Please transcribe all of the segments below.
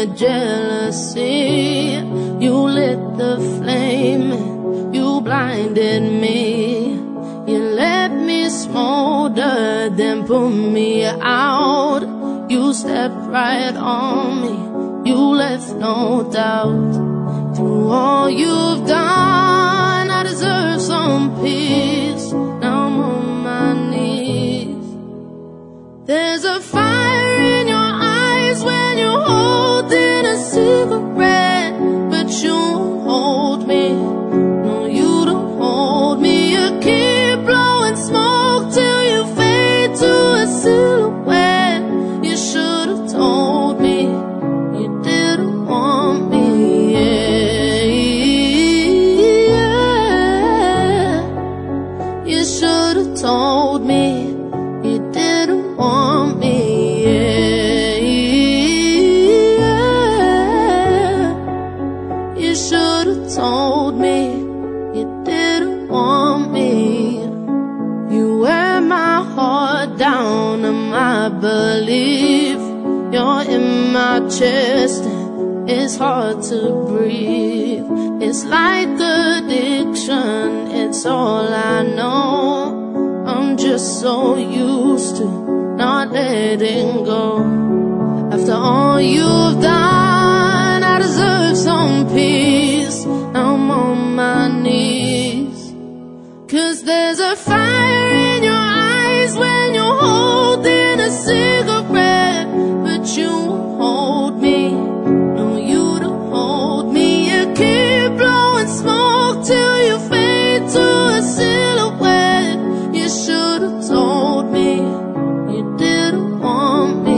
with jealousy. You lit the flame, you blinded me. You let me smolder, then put me out. You stepped right on me, you left no doubt. Through all you've done, I deserve some peace. Now I'm on my knees. There's a fire in your eyes when you're holding a cigarette, but you won't hold me. No, you don't hold me. You keep blowing smoke till you fade to a silhouette. You should have told me you didn't want me. Yeah. You should have told me you didn't want me. Yeah. You should have told me you didn't want me. You wear my heart down to my belief. You're in my chest, it's hard to breathe. It's like addiction, it's all I know. I'm just so used to not letting go. After all you've done, I deserve some peace. Now I'm on my knees. 'Cause there's a fire in your eyes when you're holding a cigarette, but you won't hold me. No, you don't hold me. You keep blowing smoke till you fade to a silhouette. You should have told me you didn't want me.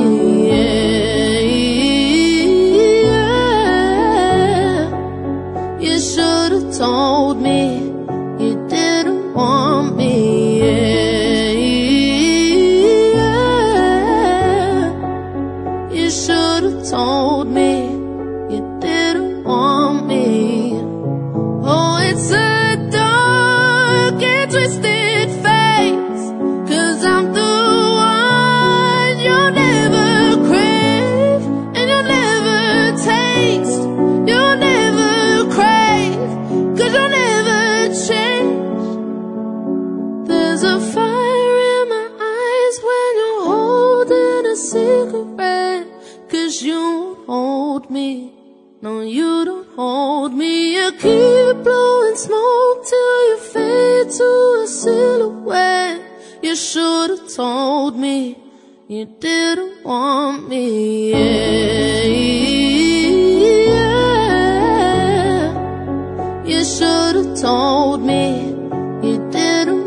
Yeah. You should have told me you didn't want me. Yeah. You should have told me you didn't want me. Oh, it's a dark and twisted face, 'cause I'm the one you'll never crave, and you'll never taste, you'll never crave, 'cause you'll never change. There's a fire in my eyes when you're holding a cigarette, 'cause you won't hold me. No, you don't hold me. You keep blowing smoke till you fade to a silhouette. You should have told me you didn't want me. Yeah. You should have told me you didn't